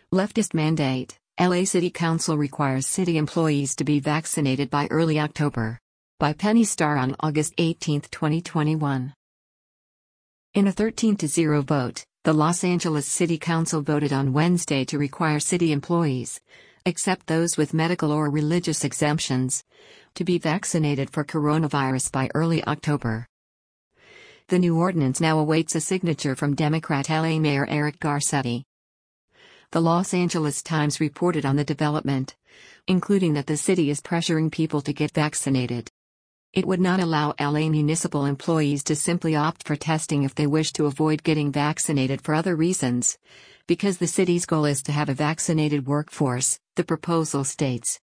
Leftist mandate. LA City Council requires city employees to be vaccinated by early October. By Penny Starr on August 18, 2021. In a 13-0 vote, the Los Angeles City Council voted on Wednesday to require city employees, except those with medical or religious exemptions, to be vaccinated for coronavirus by early October. The new ordinance now awaits a signature from Democrat LA Mayor Eric Garcetti. The Los Angeles Times reported on the development, including that the city is pressuring people to get vaccinated. It would not allow LA municipal employees to simply opt for testing if they wish to avoid getting vaccinated for other reasons, because the city's goal is to have a vaccinated workforce, the proposal states.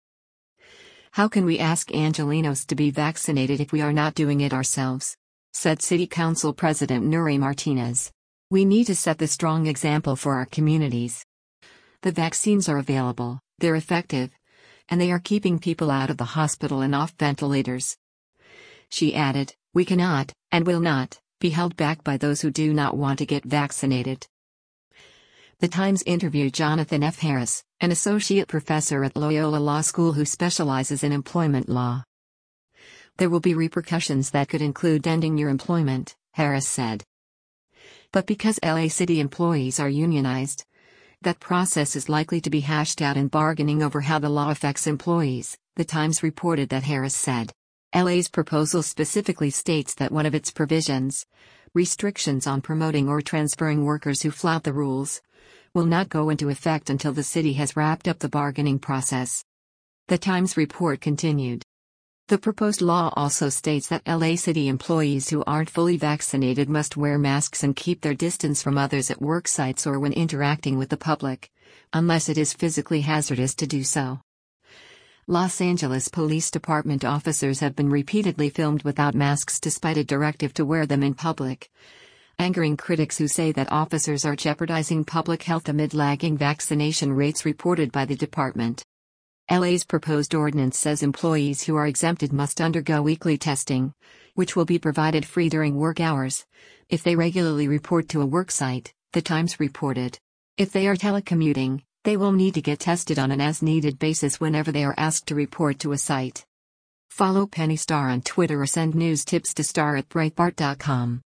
How can we ask Angelenos to be vaccinated if we are not doing it ourselves? Said City Council President Nury Martinez. We need to set the strong example for our communities. The vaccines are available, they're effective, and they are keeping people out of the hospital and off ventilators. She added, we cannot, and will not, be held back by those who do not want to get vaccinated. The Times interviewed Jonathan F. Harris, an associate professor at Loyola Law School who specializes in employment law. There will be repercussions that could include ending your employment, Harris said. But because LA City employees are unionized, that process is likely to be hashed out in bargaining over how the law affects employees, the Times reported that Harris said. LA's proposal specifically states that one of its provisions, restrictions on promoting or transferring workers who flout the rules, will not go into effect until the city has wrapped up the bargaining process. The Times report continued. The proposed law also states that LA City employees who aren't fully vaccinated must wear masks and keep their distance from others at work sites or when interacting with the public, unless it is physically hazardous to do so. Los Angeles Police Department officers have been repeatedly filmed without masks despite a directive to wear them in public, angering critics who say that officers are jeopardizing public health amid lagging vaccination rates reported by the department. LA's proposed ordinance says employees who are exempted must undergo weekly testing, which will be provided free during work hours, if they regularly report to a worksite, the Times reported. If they are telecommuting, they will need to get tested on an as-needed basis whenever they are asked to report to a site. Follow Penny Starr on Twitter or send news tips to star@breitbart.com.